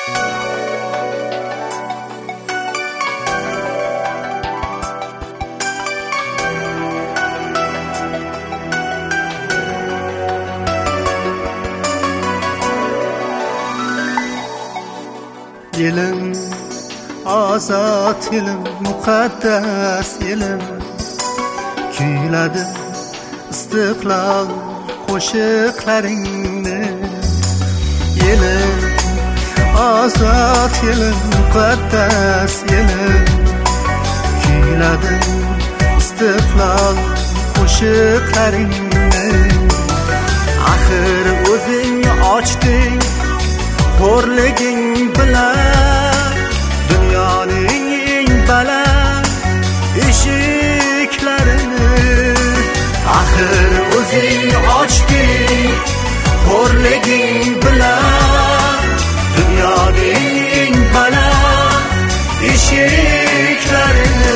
Yelim azat, yelim muqaddas, yelim kuyladi istiqlol qo'shiqlaringni. Yelim azat, yelim muqaddas, yelim kuyladi istiqlol qo'shiqlaringni. Axir o'zing ochding xo'rliging bilan dunyoning eng baland eshiklarini. Axir o'zing ochding xo'rliging bilan dunyoning eng baland eshiklarini.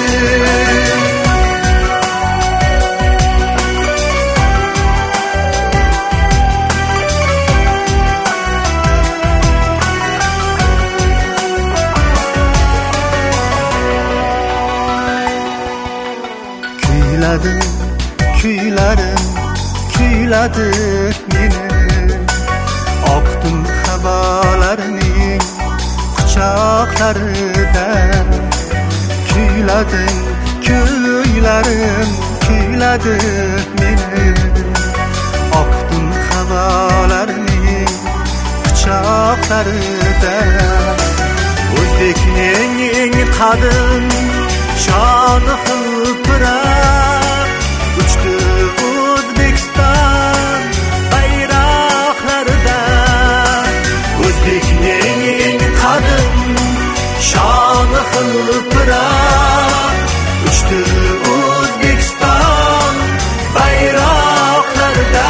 Kuylarim kuyladi meni, oqdim havolarning quchoqlarida. Kuyladim kuylarim kuyladi meni, oqdim havolarning quchoqlarida. O'zbekning eng qadim shoni hilpirab uchdi O'zbekiston bayroqlarida. O'zbekning eng qadim shoni hilpirab uchdi O'zbekiston bayroqlarida.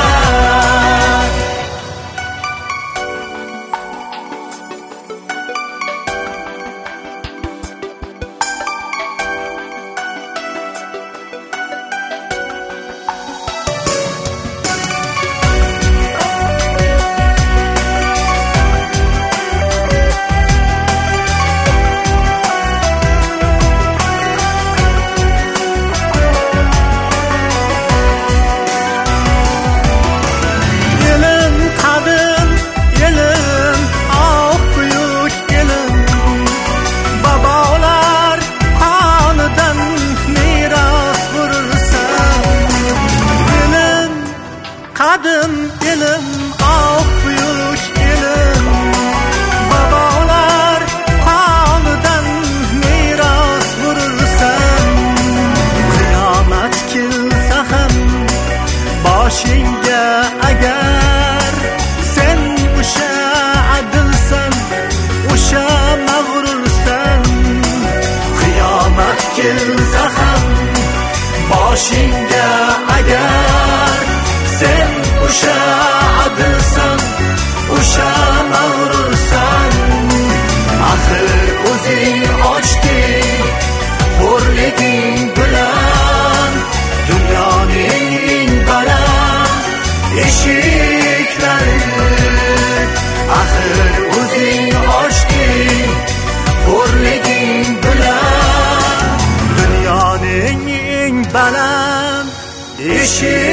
Qadim elim, oq buyuk elim, babolar qonidan meros bo'lsan. Qiyomat kelsa ham boshingga agar sen o'sha adilsan, o'sha mag'rursan. Qiyomat kelsa ham boshingga agar sen o'sha adilsan, o'sha mag'rursan. Axir o'zing ochding xo'rliging bilan dunyoning eng baland eshiklarini. Axir o'zing ochding xo'rliging bilan dunyoning eng baland eshiklarini.